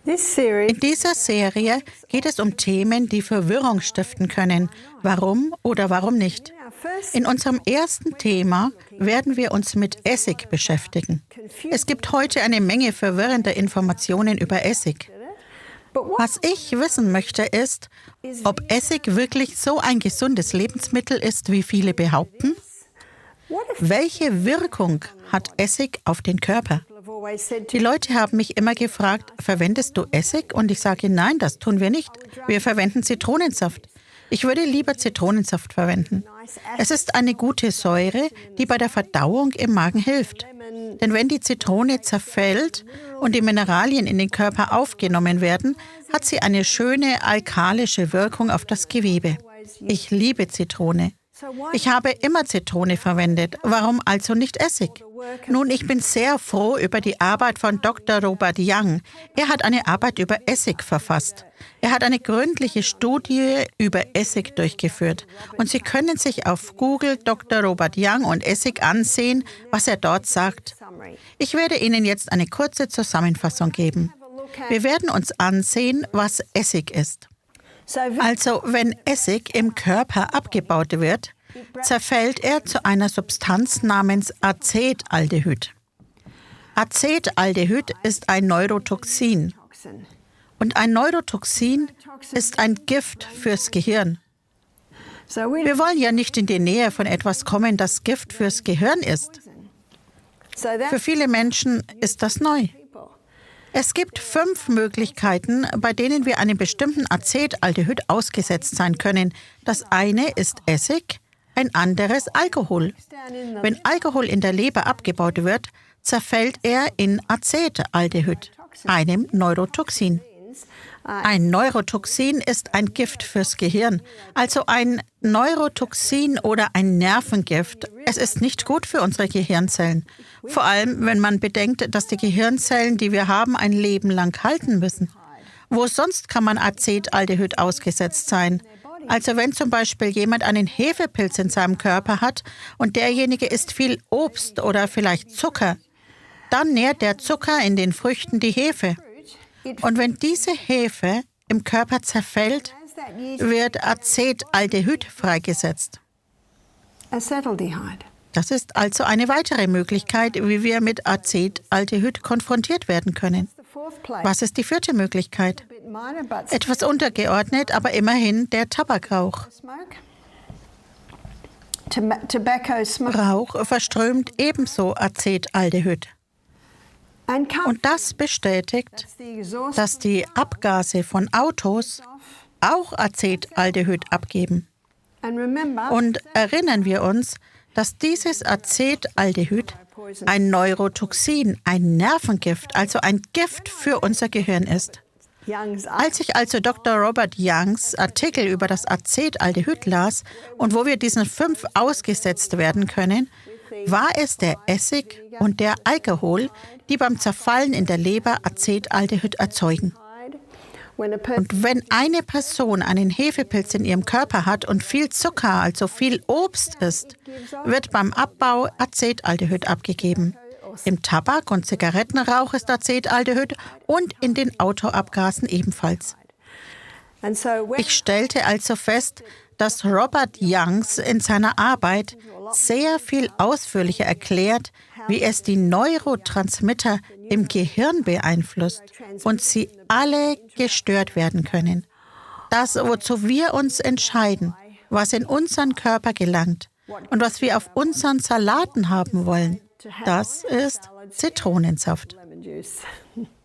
In dieser Serie geht es um Themen, die Verwirrung stiften können. Warum oder warum nicht? In unserem ersten Thema werden wir uns mit Essig beschäftigen. Es gibt heute eine Menge verwirrender Informationen über Essig. Was ich wissen möchte, ist, ob Essig wirklich so ein gesundes Lebensmittel ist, wie viele behaupten? Welche Wirkung hat Essig auf den Körper? Die Leute haben mich immer gefragt, verwendest du Essig? Und ich sage, nein, das tun wir nicht. Wir verwenden Zitronensaft. Ich würde lieber Zitronensaft verwenden. Es ist eine gute Säure, die bei der Verdauung im Magen hilft. Denn wenn die Zitrone zerfällt und die Mineralien in den Körper aufgenommen werden, hat sie eine schöne alkalische Wirkung auf das Gewebe. Ich liebe Zitrone. Ich habe immer Zitrone verwendet. Warum also nicht Essig? Nun, ich bin sehr froh über die Arbeit von Dr. Robert Young. Er hat eine Arbeit über Essig verfasst. Er hat eine gründliche Studie über Essig durchgeführt. Und Sie können sich auf Google Dr. Robert Young und Essig ansehen, was er dort sagt. Ich werde Ihnen jetzt eine kurze Zusammenfassung geben. Wir werden uns ansehen, was Essig ist. Also, wenn Essig im Körper abgebaut wird, zerfällt er zu einer Substanz namens Acetaldehyd. Acetaldehyd ist ein Neurotoxin. Und ein Neurotoxin ist ein Gift fürs Gehirn. Wir wollen ja nicht in die Nähe von etwas kommen, das Gift fürs Gehirn ist. Für viele Menschen ist das neu. Es gibt 5 Möglichkeiten, bei denen wir einem bestimmten Acetaldehyd ausgesetzt sein können. Das eine ist Essig, ein anderes Alkohol. Wenn Alkohol in der Leber abgebaut wird, zerfällt er in Acetaldehyd, einem Neurotoxin. Ein Neurotoxin ist ein Gift fürs Gehirn, also ein Neurotoxin oder ein Nervengift. Es ist nicht gut für unsere Gehirnzellen. Vor allem, wenn man bedenkt, dass die Gehirnzellen, die wir haben, ein Leben lang halten müssen. Wo sonst kann man Acetaldehyd ausgesetzt sein? Also wenn zum Beispiel jemand einen Hefepilz in seinem Körper hat und derjenige isst viel Obst oder vielleicht Zucker, dann nährt der Zucker in den Früchten die Hefe. Und wenn diese Hefe im Körper zerfällt, wird Acetaldehyd freigesetzt. Das ist also eine weitere Möglichkeit, wie wir mit Acetaldehyd konfrontiert werden können. Was ist die 4. Möglichkeit? Etwas untergeordnet, aber immerhin der Tabakrauch. Rauch verströmt ebenso Acetaldehyd. Und das bestätigt, dass die Abgase von Autos auch Acetaldehyd abgeben. Und erinnern wir uns, dass dieses Acetaldehyd ein Neurotoxin, ein Nervengift, also ein Gift für unser Gehirn ist. Als ich also Dr. Robert Youngs Artikel über das Acetaldehyd las und wo wir diesen 5 ausgesetzt werden können, war es der Essig und der Alkohol, die beim Zerfallen in der Leber Acetaldehyd erzeugen. Und wenn eine Person einen Hefepilz in ihrem Körper hat und viel Zucker, also viel Obst isst, wird beim Abbau Acetaldehyd abgegeben. Im Tabak- und Zigarettenrauch ist Acetaldehyd und in den Autoabgasen ebenfalls. Ich stellte also fest, dass Robert Youngs in seiner Arbeit sehr viel ausführlicher erklärt, wie es die Neurotransmitter im Gehirn beeinflusst und sie alle gestört werden können. Das, wozu wir uns entscheiden, was in unseren Körper gelangt und was wir auf unseren Salaten haben wollen, das ist Zitronensaft.